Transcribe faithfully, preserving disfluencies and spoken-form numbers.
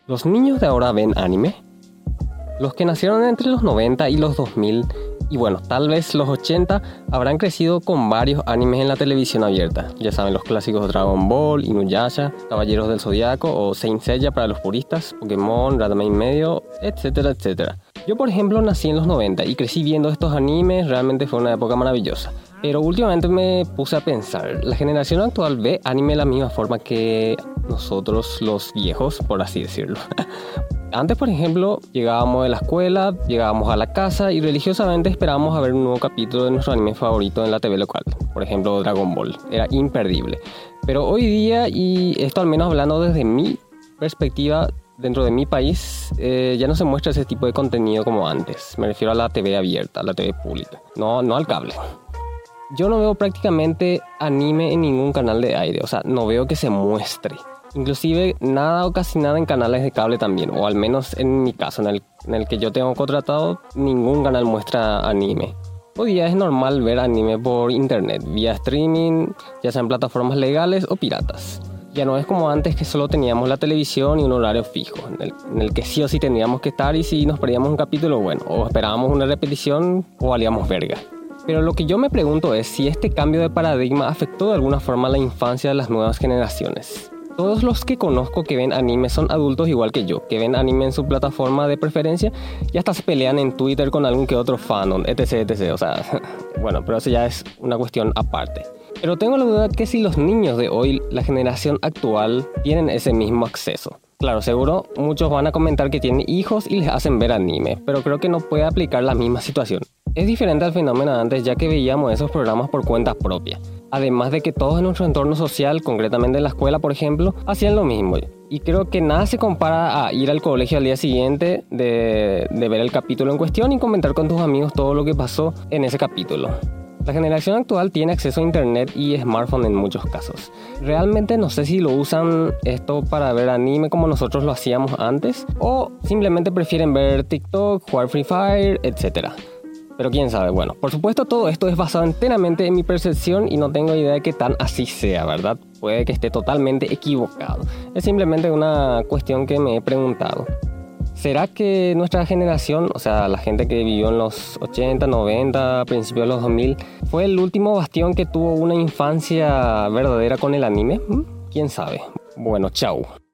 ¿Los niños de ahora ven anime? Los que nacieron entre los noventa y los dos mil, y bueno, tal vez los ochenta, habrán crecido con varios animes en la televisión abierta. Ya saben, los clásicos Dragon Ball, Inuyasha, Caballeros del Zodiaco o Saint Seiya para los puristas, Pokémon, Ranma y medio, etcétera, etcétera. Yo, por ejemplo, nací en los noventa y crecí viendo estos animes. Realmente fue una época maravillosa. Pero últimamente me puse a pensar, ¿la generación actual ve anime de la misma forma que nosotros los viejos, por así decirlo? Antes, por ejemplo, llegábamos de la escuela, llegábamos a la casa y religiosamente esperábamos a ver un nuevo capítulo de nuestro anime favorito en la T V local. Por ejemplo, Dragon Ball. Era imperdible. Pero hoy día, y esto al menos hablando desde mi perspectiva, dentro de mi país, eh, ya no se muestra ese tipo de contenido como antes. Me refiero a la T V abierta, a la T V pública, no, no al cable. Yo no veo prácticamente anime en ningún canal de aire, o sea, no veo que se muestre. Inclusive nada o casi nada en canales de cable también, o al menos en mi caso, en el, en el que yo tengo contratado, ningún canal muestra anime. Hoy día es normal ver anime por internet, vía streaming, ya sean plataformas legales o piratas. Ya no es como antes que solo teníamos la televisión y un horario fijo, en el, en el que sí o sí teníamos que estar y si nos perdíamos un capítulo, bueno, o esperábamos una repetición o valíamos verga. Pero lo que yo me pregunto es si este cambio de paradigma afectó de alguna forma la infancia de las nuevas generaciones. Todos los que conozco que ven anime son adultos igual que yo, que ven anime en su plataforma de preferencia y hasta se pelean en Twitter con algún que otro fanon, etc, etc. O sea, bueno, pero eso ya es una cuestión aparte. Pero tengo la duda que si los niños de hoy, la generación actual, tienen ese mismo acceso. Claro, seguro muchos van a comentar que tienen hijos y les hacen ver anime, pero creo que no puede aplicar la misma situación. Es diferente al fenómeno de antes, ya que veíamos esos programas por cuenta propia. Además de que todos en nuestro entorno social, concretamente en la escuela por ejemplo, hacían lo mismo. Y creo que nada se compara a ir al colegio al día siguiente, de, de ver el capítulo en cuestión y comentar con tus amigos todo lo que pasó en ese capítulo. La generación actual tiene acceso a internet y smartphone en muchos casos. Realmente no sé si lo usan esto para ver anime como nosotros lo hacíamos antes, o simplemente prefieren ver TikTok, jugar Free Fire, etcétera. Pero quién sabe, bueno, por supuesto todo esto es basado enteramente en mi percepción y no tengo idea de que tan así sea, ¿verdad? Puede que esté totalmente equivocado. Es simplemente una cuestión que me he preguntado. ¿Será que nuestra generación, o sea, la gente que vivió en los ochenta, noventa, principios de los dos mil, fue el último bastión que tuvo una infancia verdadera con el anime? ¿Quién sabe? Bueno, chau.